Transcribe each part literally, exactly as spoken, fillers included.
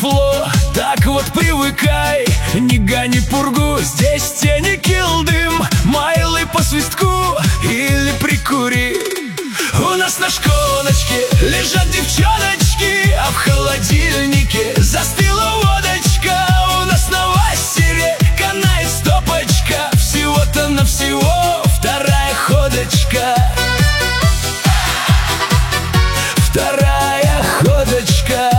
тепло, так вот привыкай. Не гони пургу, здесь тени, кил дым. Майлы по свистку или прикури. У нас на шконочке лежат девчоночки, а в холодильнике застыла водочка. У нас на вассере канает стопочка, всего-то на всего вторая ходочка. Вторая ходочка.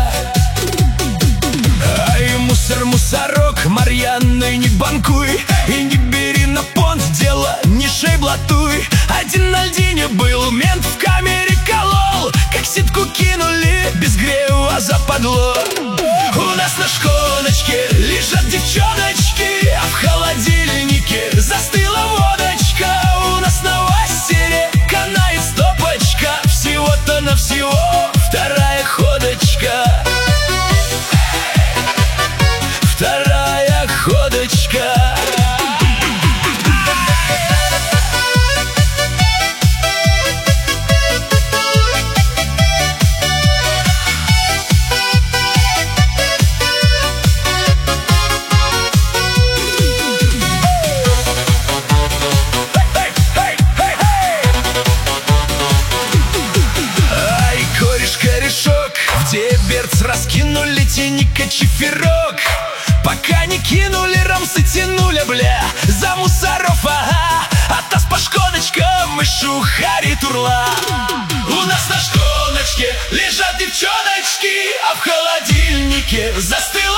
Ай, мусор, мусорок, Марьяной не банкуй и не бери на понт, дело не шей блатуй. Один на льдине был, мент в камере колол, как ситку кинули, без грева западло. У нас на шконочке лежат девчоночки, а в холодильнике застыла водочка. У нас на вассере канает стопочка, всего-то на всего вторая ходочка. Вторая ходочка. Где берц раскинули, тени-ка чиферок, пока не кинули, рамсы тянули, бля, за мусоров, ага. А таз по шконочкам и шухари турла. У нас на шконочке лежат девчоночки, а в холодильнике застыл